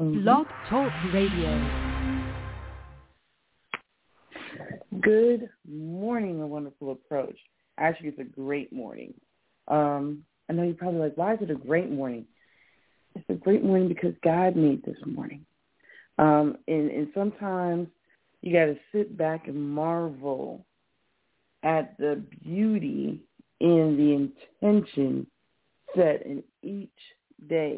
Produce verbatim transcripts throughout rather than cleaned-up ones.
Blog Talk Radio. Good morning, A Wonderful Approach. Actually, it's a great morning. Um, I know you're probably like, why is it a great morning? It's a great morning because God made this morning. Um, and, and sometimes you got to sit back and marvel at the beauty and the intention set in each day.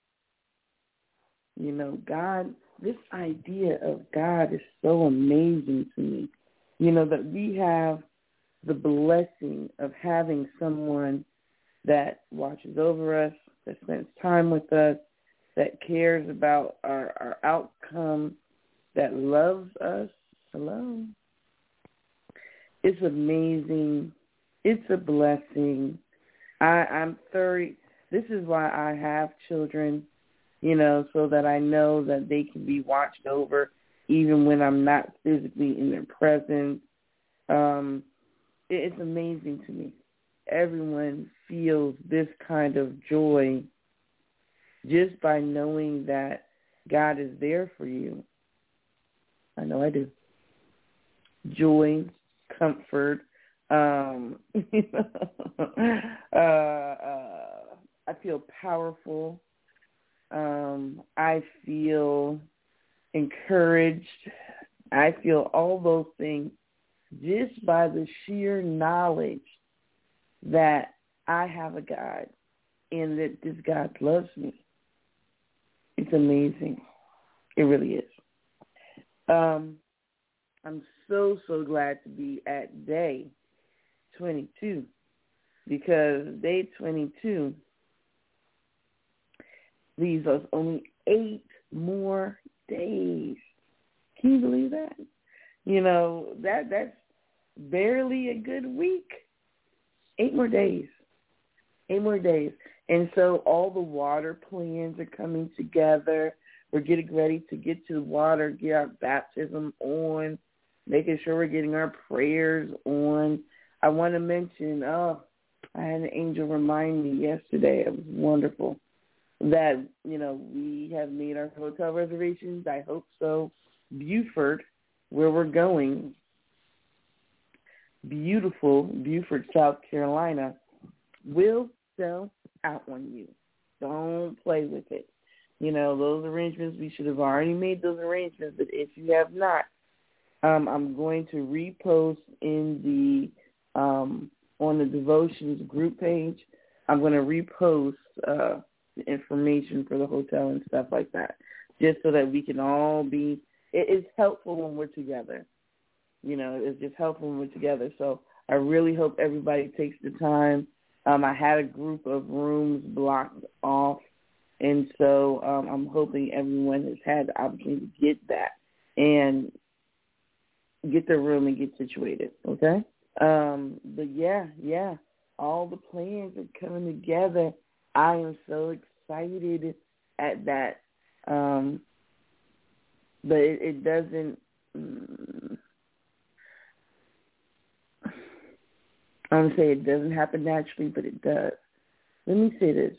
You know, God, this idea of God is so amazing to me. You know, that we have the blessing of having someone that watches over us, that spends time with us, that cares about our, our outcome, that loves us. Hello. It's amazing. It's a blessing. I, I'm thirty. This is why I have children, you know, so that I know that they can be watched over even when I'm not physically in their presence. Um, it, it's amazing to me. Everyone feels this kind of joy just by knowing that God is there for you. I know I do. Joy, comfort, um, uh, uh, I feel powerful. Um, I feel encouraged. I feel all those things just by the sheer knowledge that I have a God and that this God loves me. It's amazing. It really is. Um, I'm so, so glad to be at day twenty-two because day twenty-two leaves us only eight more days. Can you believe that? You know, that that's barely a good week. Eight more days. Eight more days. And so all the water plans are coming together. We're getting ready to get to the water, get our baptism on, making sure we're getting our prayers on. I want to mention, oh, I had an angel remind me yesterday. It was wonderful that, you know, we have made our hotel reservations. I hope so. Beaufort, where we're going, beautiful Beaufort, South Carolina, will sell out on you. Don't play with it. You know, those arrangements, we should have already made those arrangements, but if you have not, um, I'm going to repost in the, um, on the devotions group page, I'm going to repost uh, the information for the hotel and stuff like that, just so that we can all be, it, it's helpful when we're together. You know, it's just helpful when we're together. So I really hope everybody takes the time. Um, I had a group of rooms blocked off, and so um, I'm hoping everyone has had the opportunity to get that and get their room and get situated, okay? Um, but, yeah, yeah, all the plans are coming together. I am so excited at that. Um, but it, it doesn't mm, – I'm going to say it doesn't happen naturally, but it does. Let me say this.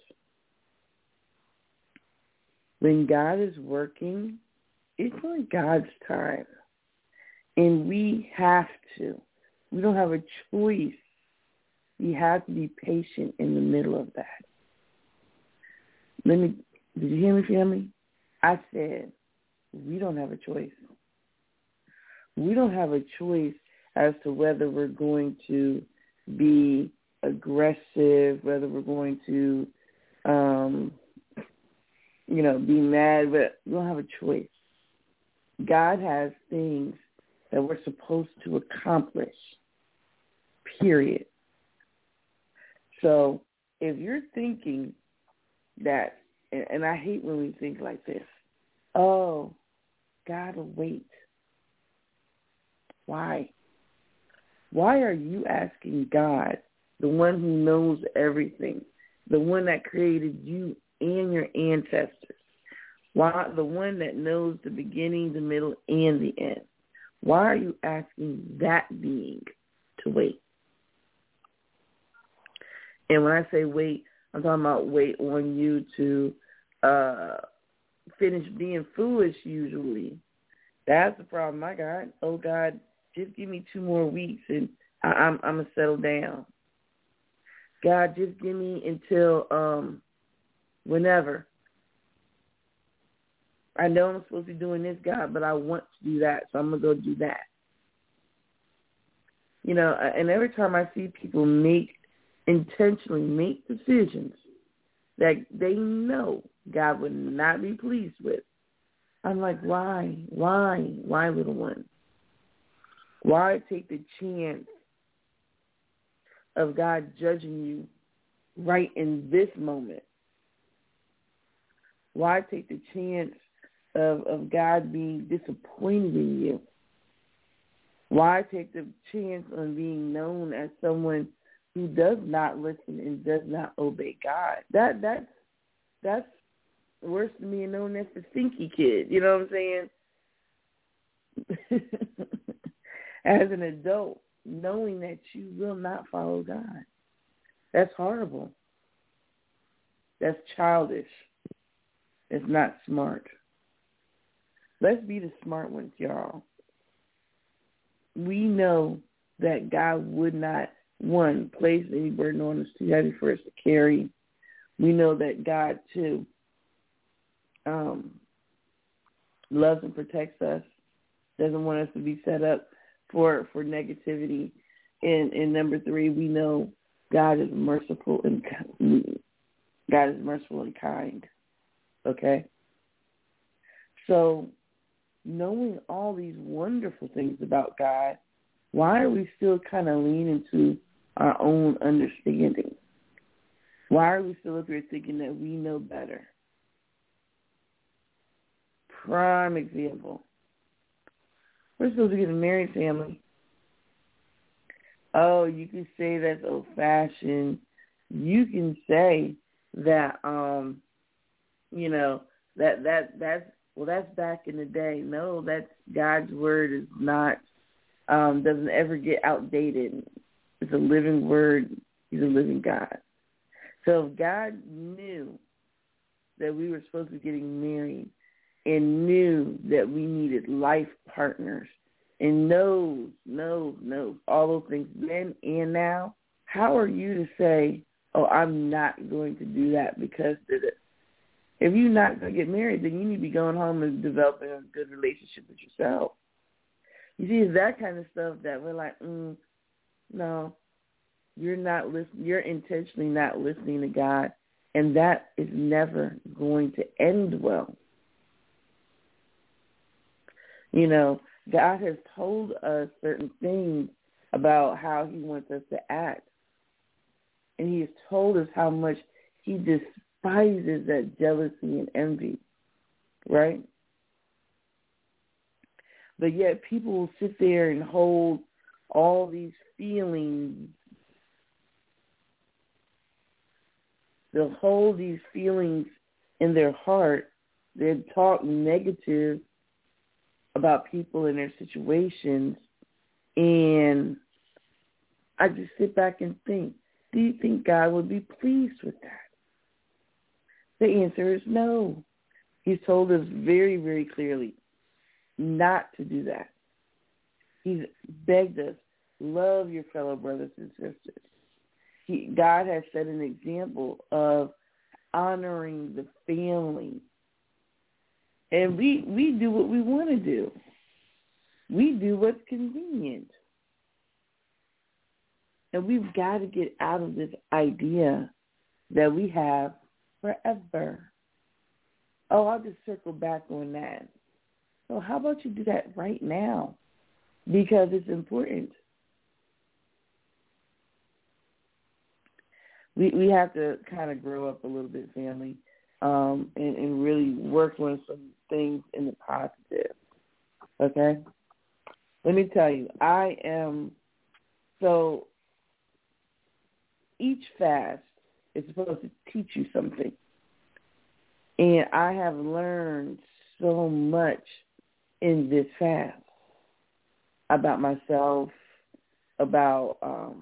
When God is working, it's on God's time. And we have to. We don't have a choice. We have to be patient in the middle of that. Let me, did you hear me, family? I said, we don't have a choice. We don't have a choice as to whether we're going to be aggressive, whether we're going to, um, you know, be mad, but we don't have a choice. God has things that we're supposed to accomplish, period. So if you're thinking that, and, and I hate when we think like this, oh, God will wait. Why? Why are you asking God, the one who knows everything, the one that created you and your ancestors, why, the one that knows the beginning, the middle, and the end, why are you asking that being to wait? And when I say wait, I'm talking about wait on you to uh, finish being foolish usually. That's the problem I got. Oh, God, just give me two more weeks and I, I'm, I'm going to settle down. God, just give me until um, whenever. I know I'm supposed to be doing this, God, but I want to do that, so I'm going to go do that. You know, and every time I see people make, intentionally make decisions that they know God would not be pleased with, I'm like, why? Why? Why, little one? Why take the chance of God judging you right in this moment? Why take the chance of, of God being disappointed in you? Why take the chance on being known as someone who does not listen and does not obey God? That that's that's worse than being known as the stinky kid. You know what I'm saying? As an adult, knowing that you will not follow God. That's horrible. That's childish. It's not smart. Let's be the smart ones, y'all. We know that God would not, one, place any burden on us too heavy for us to carry. We know that God, too, um, loves and protects us, doesn't want us to be set up for, for negativity. And, and number three, we know God is merciful and God is merciful and kind. Okay? So, knowing all these wonderful things about God, why are we still kind of leaning to our own understanding? Why are we still up here thinking that we know better? Prime example. We're supposed to get a married family. Oh, you can say that's old-fashioned. You can say that, um, you know, that that that's well, that's back in the day. No, that's God's word is not um, doesn't ever get outdated. It's a living word. He's a living God. So if God knew that we were supposed to be getting married and knew that we needed life partners and knows, knows, knows all those things then and now, how are you to say, oh, I'm not going to do that because of it? If you're not going to get married, then you need to be going home and developing a good relationship with yourself. You see, it's that kind of stuff that we're like, mm, no, you're not listening. You're intentionally not listening to God, and that is never going to end well. You know, God has told us certain things about how he wants us to act, and he has told us how much he despises that jealousy and envy, right? But yet people will sit there and hold all these feelings. They'll hold these feelings in their heart. They'll talk negative about people and their situations. And I just sit back and think, do you think God would be pleased with that? The answer is no. He's told us very, very clearly not to do that. He's begged us, love your fellow brothers and sisters. He, God has set an example of honoring the family. And we, we do what we want to do. We do what's convenient. And we've got to get out of this idea that we have forever. Oh, I'll just circle back on that. So how about you do that right now? Because it's important. We we have to kind of grow up a little bit, family, um, and, and really work on some things in the positive. Okay? Let me tell you, I am, so each fast is supposed to teach you something. And I have learned so much in this fast about myself, about um,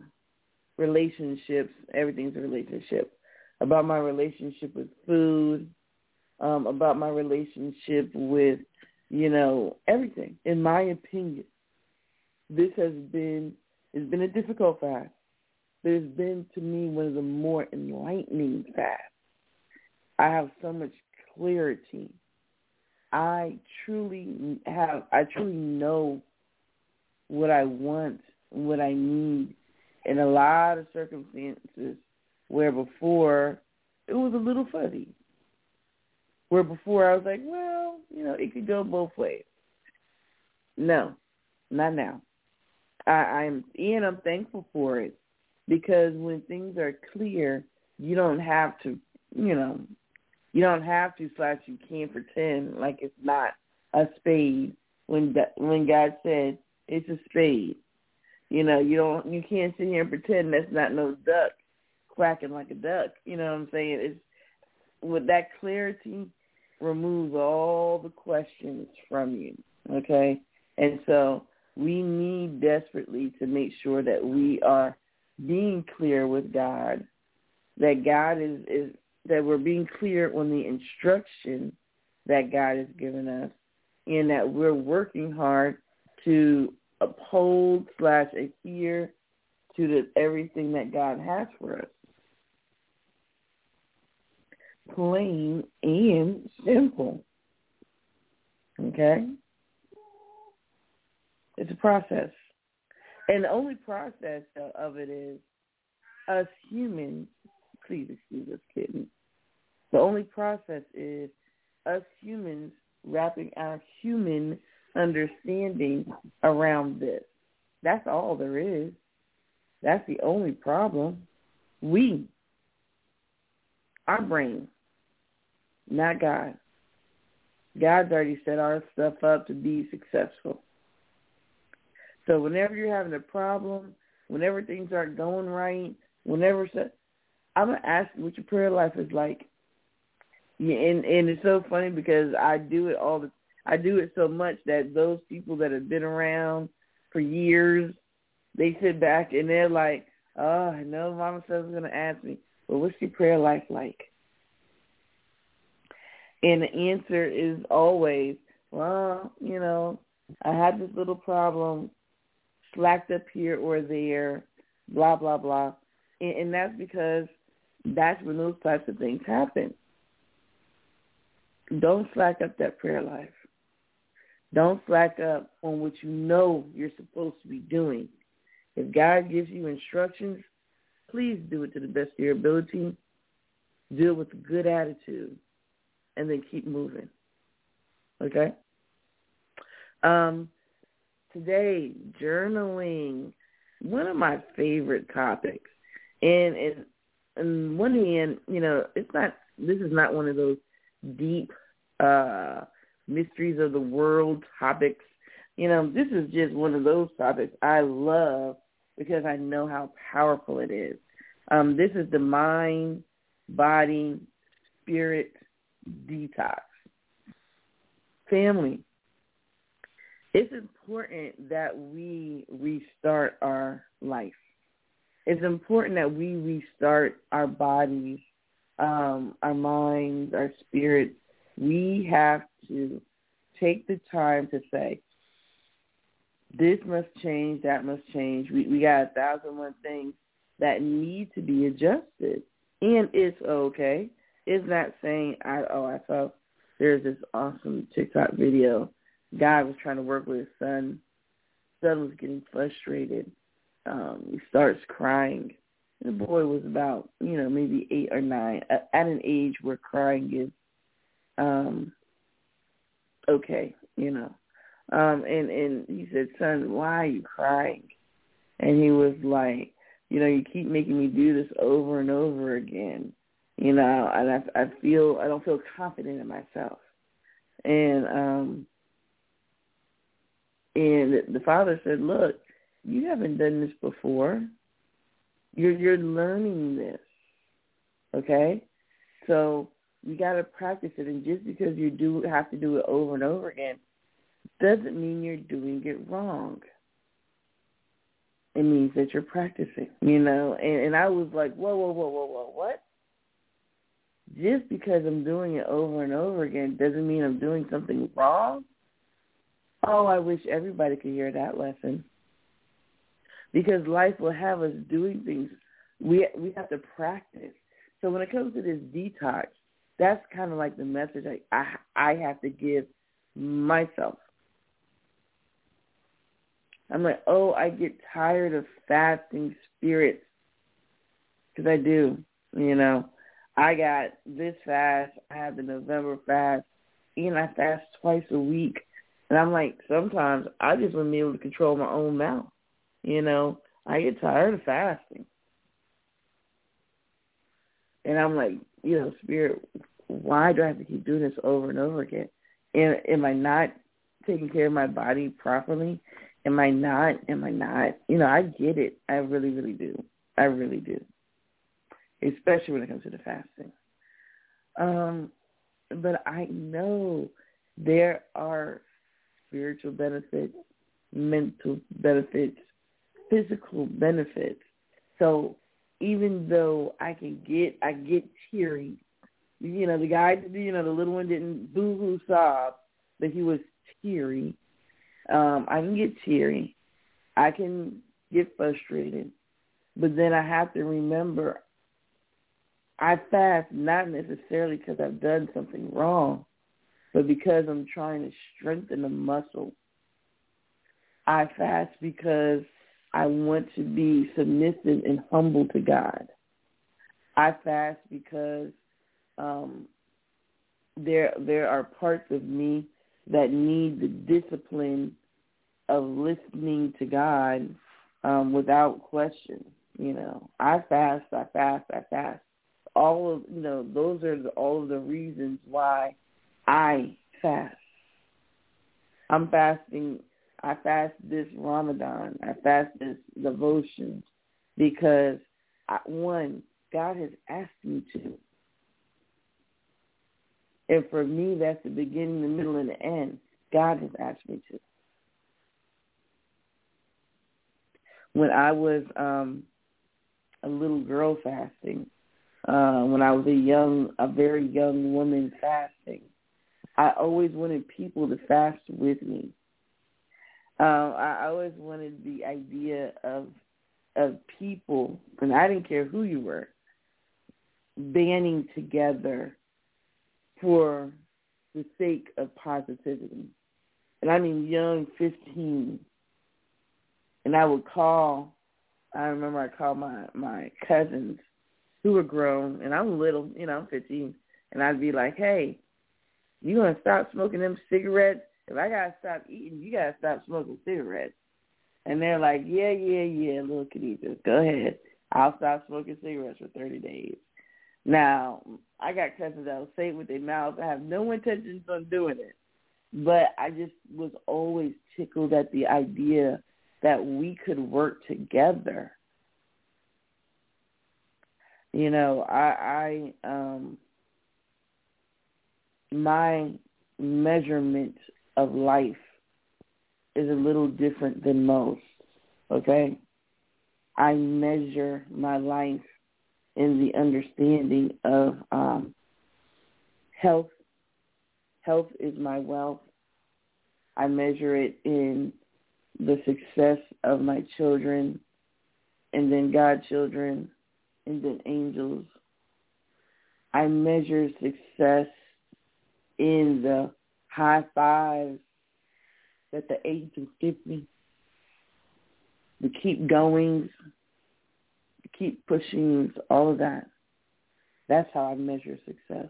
relationships. Everything's a relationship. About my relationship with food, um, about my relationship with, you know, everything. In my opinion, this has been, it's been a difficult fast. But it's been, to me, one of the more enlightening fasts. I have so much clarity. I truly have, I truly know what I want, what I need in a lot of circumstances where before it was a little fuzzy. Where before I was like, well, you know, it could go both ways. No, not now. I, I'm, and I'm thankful for it because when things are clear, you don't have to, you know, you don't have to slash you can't pretend like it's not a spade when when God said it's a spade. You know, you don't you can't sit here and pretend that's not no duck quacking like a duck. You know what I'm saying? It's with that clarity removes all the questions from you. Okay? And so we need desperately to make sure that we are being clear with God, that God is, is that we're being clear on the instruction that God has given us, and that we're working hard to uphold slash adhere to the, everything that God has for us. Plain and simple. Okay? It's a process. And the only process of it is us humans, please excuse us kidding, the only process is us humans wrapping our human understanding around this. That's all there is. That's the only problem. We, our brain, not God. God's already set our stuff up to be successful. So whenever you're having a problem, whenever things aren't going right, whenever I'm going to ask you what your prayer life is like. Yeah, and, and it's so funny because I do it all the I do it so much that those people that have been around for years, they sit back and they're like, oh, I know Mama Says is going to ask me, well, what's your prayer life like? And the answer is always, well, you know, I had this little problem, slacked up here or there, blah, blah, blah. And, and that's because that's when those types of things happen. Don't slack up that prayer life. Don't slack up on what you know you're supposed to be doing. If God gives you instructions, please do it to the best of your ability. Do it with a good attitude, and then keep moving. Okay? Um, today, journaling, one of my favorite topics. And, and on one hand, you know, it's not. This is not one of those deep uh, mysteries of the world topics. You know, this is just one of those topics I love because I know how powerful it is. Um, this is the mind, body, spirit detox. Family, it's important that we restart our life. It's important that we restart our bodies, um, our minds, our spirits. We have to take the time to say, this must change, that must change. We, we got a thousand and one things that need to be adjusted. And it's okay. It's not saying, I, oh, I saw there's this awesome TikTok video. Guy was trying to work with his son. Son was getting frustrated. Um, he starts crying. The boy was about, you know, maybe eight or nine, at, at an age where crying is um, okay, you know. Um, and, and he said, son, why are you crying? And he was like, you know, you keep making me do this over and over again. You know, and I, I feel, I don't feel confident in myself. And, um, and the father said, look, you haven't done this before. You're, you're learning this. Okay? So you got to practice it. And just because you do have to do it over and over again doesn't mean you're doing it wrong. It means that you're practicing, you know. And, and I was like, whoa, whoa, whoa, whoa, whoa, what? just because I'm doing it over and over again doesn't mean I'm doing something wrong. Oh, I wish everybody could hear that lesson. Because life will have us doing things. We we have to practice. So when it comes to this detox, that's kind of like the message I, I, I have to give myself. I'm like, oh, I get tired of fasting spirits. Because I do, you know. I got this fast. I have the November fast. And I fast twice a week. And I'm like, sometimes I just want to be able to control my own mouth. You know, I get tired of fasting. And I'm like, you know, Spirit, why do I have to keep doing this over and over again? And am I not taking care of my body properly? Am I not? Am I not? You know, I get it. I really, really do. I really do. Especially when it comes to the fasting. Um, but I know there are spiritual benefits, mental benefits, physical benefits. So even though I can get, I get teary. You know, the guy, you know, the little one didn't boo-hoo sob, but he was teary. Um, I can get teary. I can get frustrated. But then I have to remember I fast not necessarily because I've done something wrong, but because I'm trying to strengthen the muscle. I fast because I want to be submissive and humble to God. I fast because um, there there are parts of me that need the discipline of listening to God um, without question. You know, I fast, I fast, I fast. All of you know, those are the, all of the reasons why I fast. I'm fasting. I fast this Ramadan. I fast this devotion because, I, one, God has asked me to. And for me, that's the beginning, the middle, and the end. God has asked me to. When I was um, a little girl fasting, uh, when I was a young, a very young woman fasting, I always wanted people to fast with me. Um, I always wanted the idea of of people, and I didn't care who you were, banding together for the sake of positivity. And I mean young, fifteen. And I would call, I remember I called my, my cousins who were grown, and I'm little, you know, I'm fifteen, and I'd be like, hey, you going to stop smoking them cigarettes? If I got to stop eating, you got to stop smoking cigarettes. And they're like, yeah, yeah, yeah, little Khadijah, go ahead. I'll stop smoking cigarettes for thirty days. Now, I got cousins that will say it with their mouths. I have no intentions on doing it. But I just was always tickled at the idea that we could work together. You know, I, I um, my measurement of life is a little different than most, okay? I measure my life in the understanding of um, health. Health is my wealth. I measure it in the success of my children, and then godchildren, and then angels. I measure success in the high fives that the angels give me, the keep goings, the keep pushings, all of that. That's how I measure success.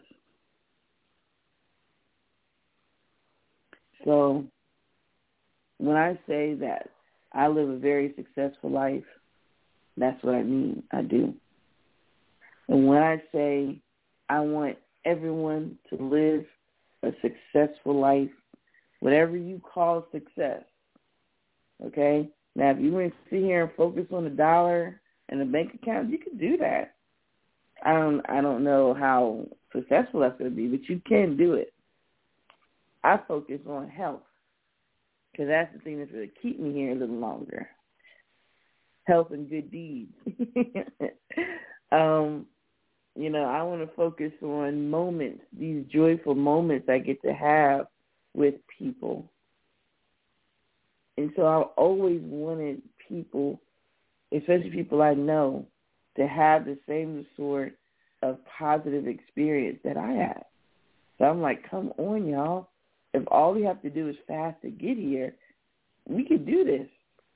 So when I say that I live a very successful life, that's what I mean. I do. And when I say I want everyone to live a successful life, whatever you call success, okay? Now, if you want to sit here and focus on the dollar and the bank account, you can do that. I don't, I don't know how successful that's going to be, but you can do it. I focus on health because that's the thing that's going to keep me here a little longer. Health and good deeds. um, You know, I want to focus on moments, these joyful moments I get to have with people. And so I always wanted people, especially people I know, to have the same sort of positive experience that I had. So I'm like, come on, y'all. If all we have to do is fast to get here, we can do this.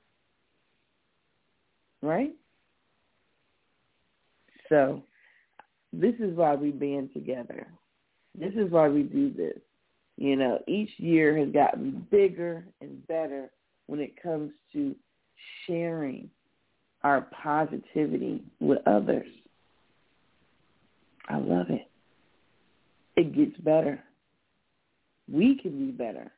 Right? So this is why we band together. This is why we do this. You know, each year has gotten bigger and better when it comes to sharing our positivity with others. I love it. It gets better. We can be better.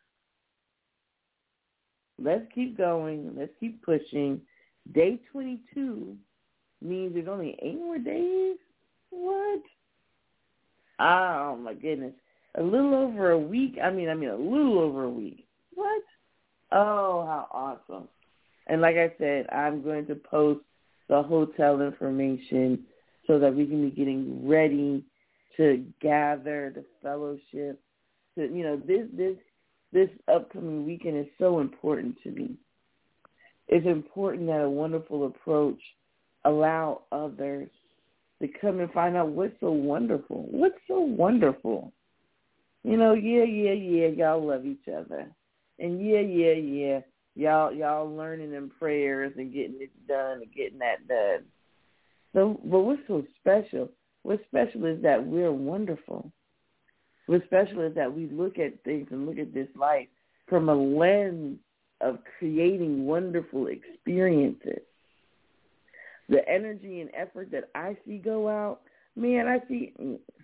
Let's keep going. Let's keep pushing. Day twenty-two means there's only eight more days? What? Oh, my goodness. A little over a week. I mean, I mean, a little over a week. What? Oh, how awesome. And like I said, I'm going to post the hotel information so that we can be getting ready to gather, the fellowship. To, you know, this this this upcoming weekend is so important to me. It's important that a wonderful approach allow others to come and find out what's so wonderful. What's so wonderful? You know, yeah, yeah, yeah, y'all love each other. And yeah, yeah, yeah, y'all y'all learning them prayers and getting it done and getting that done. So, but what's so special? What's special is that we're wonderful. What's special is that we look at things and look at this life from a lens of creating wonderful experiences. The energy and effort that I see go out, man, I see,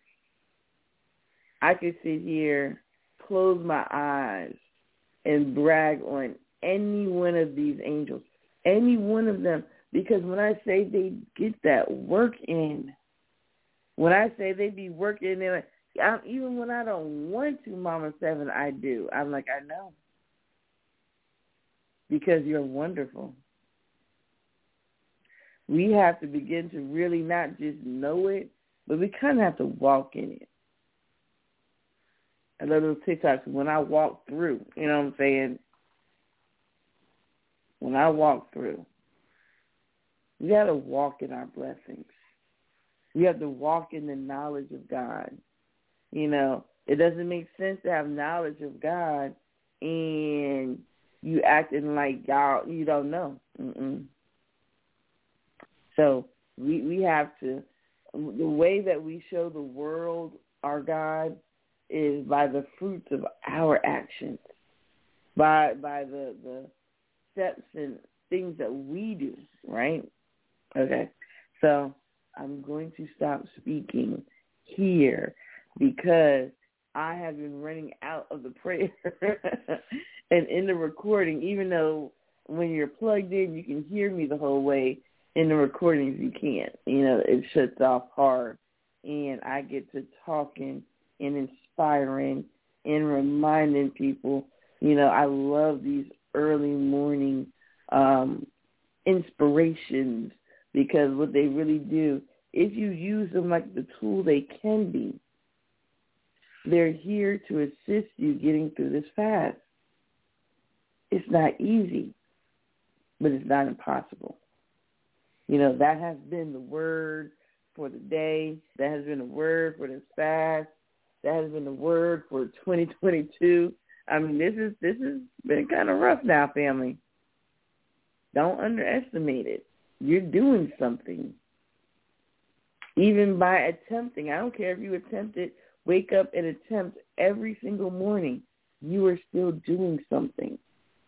I could sit here, close my eyes, and brag on any one of these angels, any one of them, because when I say they get that work in, when I say they be working in, I, even when I don't want to, Mama Seven, I do. I'm like, I know. Because you're wonderful. We have to begin to really not just know it, but we kind of have to walk in it. I love those TikToks. When I walk through, you know what I'm saying? When I walk through, we got to walk in our blessings. We have to walk in the knowledge of God. You know, it doesn't make sense to have knowledge of God and you acting like y'all you don't know. Mm-mm. So we we have to, the way that we show the world our God is by the fruits of our actions, by by the, the steps and things that we do, right? Okay, so I'm going to stop speaking here because I have been running out of the prayer and in the recording, even though when you're plugged in, you can hear me the whole way. In the recordings, you can't. You know, it shuts off hard, and I get to talking and inspiring and reminding people. You know, I love these early morning um, inspirations because what they really do, if you use them like the tool they can be, they're here to assist you getting through this fast. It's not easy, but it's not impossible. You know, that has been the word for the day. That has been the word for this fast. That has been the word for twenty twenty-two. I mean, this is this has been kind of rough now, family. Don't underestimate it. You're doing something. Even by attempting, I don't care if you attempt it, wake up and attempt every single morning, you are still doing something.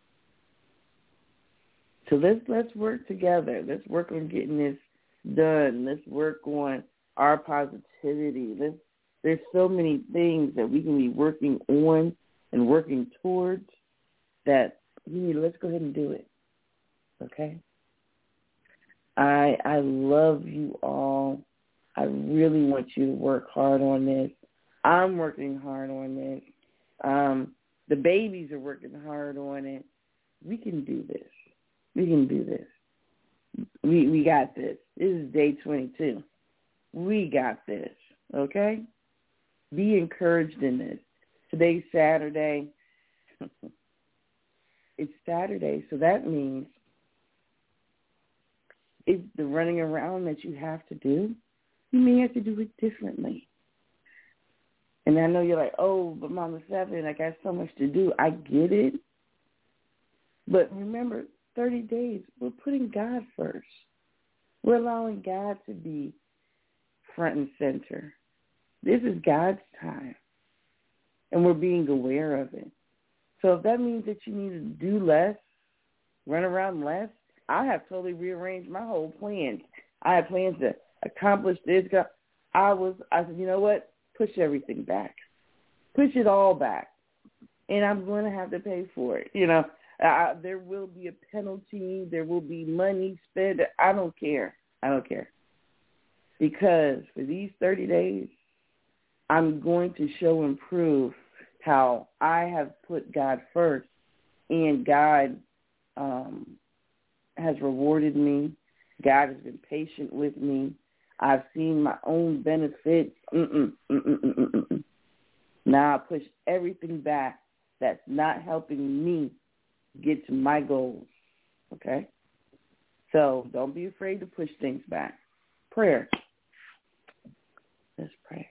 So let's let's work together. Let's work on getting this done. Let's work on our positivity. Let's, there's so many things that we can be working on and working towards that you need. Let's go ahead and do it. Okay? I I love you all. I really want you to work hard on this. I'm working hard on this. Um, the babies are working hard on it. We can do this. We can do this. We we got this. This is day twenty-two. We got this, okay? Be encouraged in this. Today's Saturday. It's Saturday, so that means it's the running around that you have to do. You may have to do it differently. And I know you're like, oh, but Mama Seven, I got so much to do. I get it. But remember, thirty days, we're putting God first. We're allowing God to be front and center. This is God's time, and we're being aware of it. So if that means that you need to do less, run around less, I have totally rearranged my whole plans. I have plans to accomplish this. I was, I said, you know what? Push everything back. Push it all back. And I'm going to have to pay for it. You know, uh, there will be a penalty. There will be money spent. I don't care. I don't care. Because for these thirty days, I'm going to show and prove how I have put God first, and God um, has rewarded me. God has been patient with me. I've seen my own benefits. Mm-mm, mm-mm, mm-mm, mm-mm. Now I push everything back that's not helping me get to my goals, okay? So don't be afraid to push things back. Prayer. Let's pray.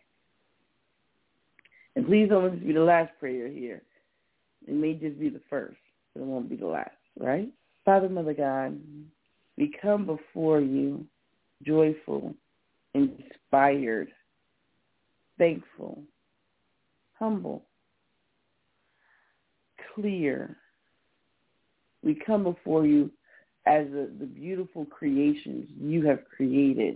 And please don't let this be the last prayer here. It may just be the first, but it won't be the last, right? Father, Mother God, we come before you joyful, inspired, thankful, humble, clear. We come before you as the, the beautiful creations you have created.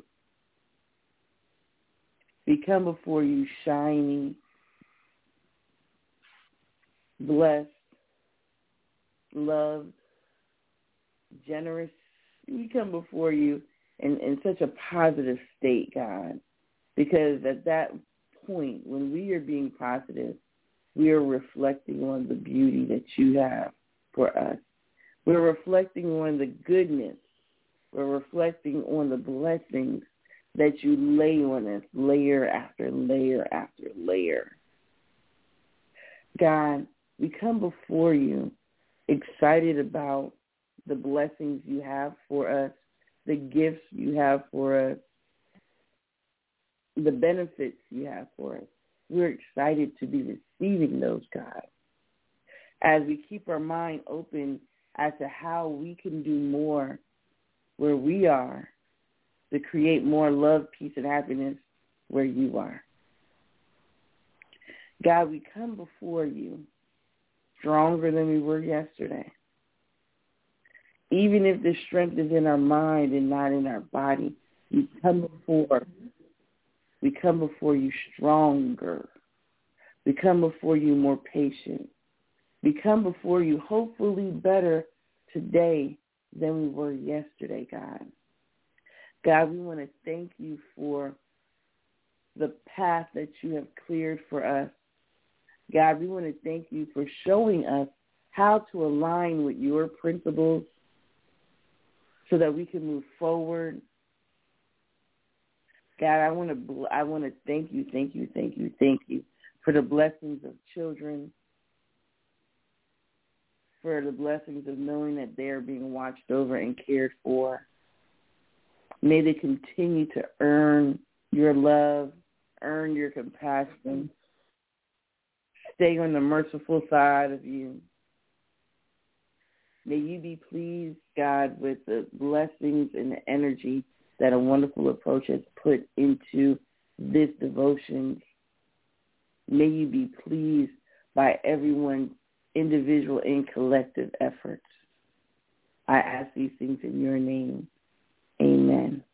We come before you shiny, blessed, loved, generous. We come before you in, in such a positive state, God, because at that point, when we are being positive, we are reflecting on the beauty that you have for us. We're reflecting on the goodness. We're reflecting on the blessings that you lay on us, layer after layer after layer. God, we come before you excited about the blessings you have for us, the gifts you have for us, the benefits you have for us. We're excited to be receiving those, God, as we keep our mind open as to how we can do more where we are to create more love, peace, and happiness where you are. God, we come before you stronger than we were yesterday. Even if the strength is in our mind and not in our body, we come before, we come before you stronger. We come before you more patient. We come before you hopefully better today than we were yesterday, God. God, we want to thank you for the path that you have cleared for us. God, we want to thank you for showing us how to align with your principles so that we can move forward. God, I want to I want to thank you, thank you, thank you, thank you for the blessings of children, for the blessings of knowing that they are being watched over and cared for. May they continue to earn your love, earn your compassion, stay on the merciful side of you. May you be pleased, God, with the blessings and the energy that a wonderful approach has put into this devotion. May you be pleased by everyone's individual and collective efforts. I ask these things in your name. Amen.